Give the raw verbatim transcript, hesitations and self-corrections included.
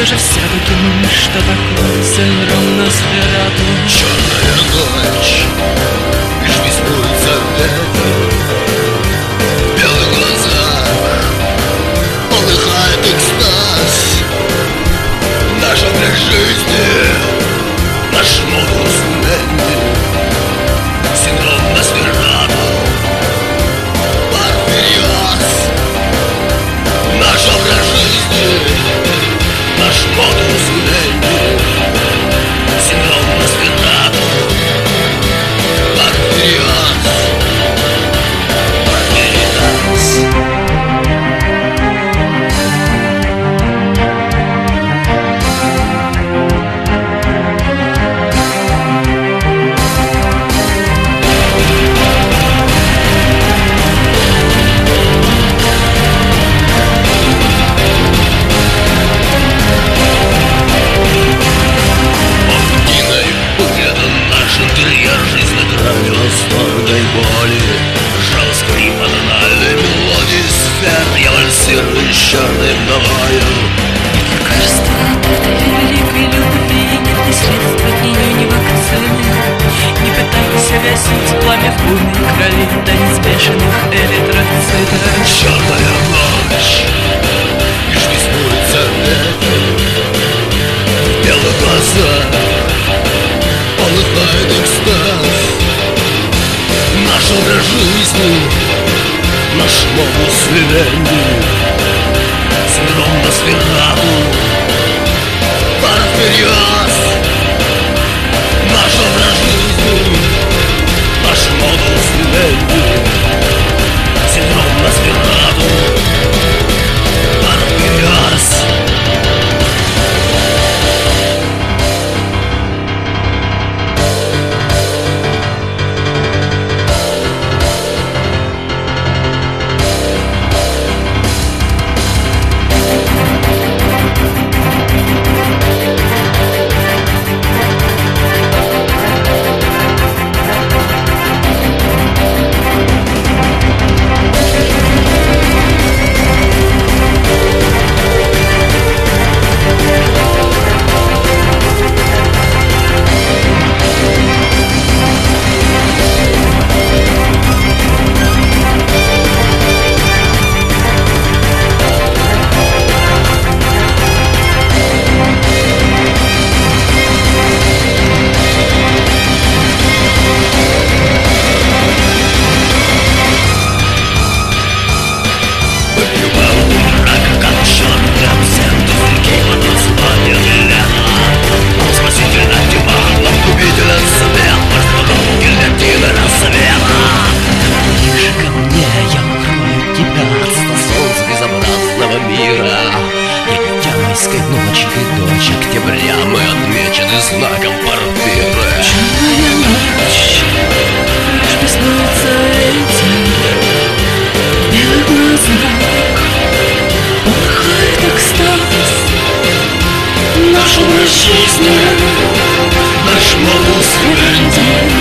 же все-таки мы, что такое синдром Носферату? Черная ночь, лишь беснуется ветер, в белых глазах полыхает экстаз. Наш образ жизни, наш модус вивенди, синдром Носферату, Порфириос. Наш образ жизни, наш модус вивенди, синдром Носферату, Порфириос, Порфириос. Восторга и боли, жал скрип анальной мелодии сфер. Я вальсирую с черной вдовою. Лекарства от этой великой любви нет ни средств от нее, ни вакцины. Не пытайся гасить пламя в буйной крови танец бешеных эритроцитов. Черная ночь, лишь беснуется ветер, в белых глазах полыхает экстаз. Наш образ жизни, наш модус вивенди, синдром Носферату, Порфириос. Наш образ жизни, наш модус вивенди, синдром Носферату, Порфириос. Ночи и дочь октября мы отмечены знаком Порфира. Черная ночь, лишь беснуется ветер, в белых глазах полыхает экстаз. Наш образ жизни, наш модус вивенди,